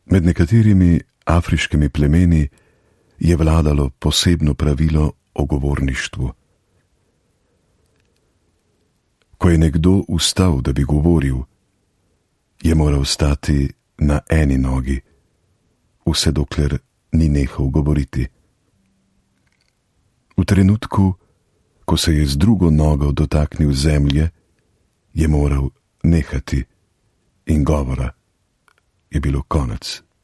Med nekaterimi afriškimi plemeni je vladalo posebno pravilo o govorništvu. Ko je nekdo vstal, da bi govoril, je moral stati na eni nogi, vse dokler ni nehal govoriti. V trenutku, ko se je z drugo nogo dotaknil zemlje, je moral nehati in govora je bilo konec.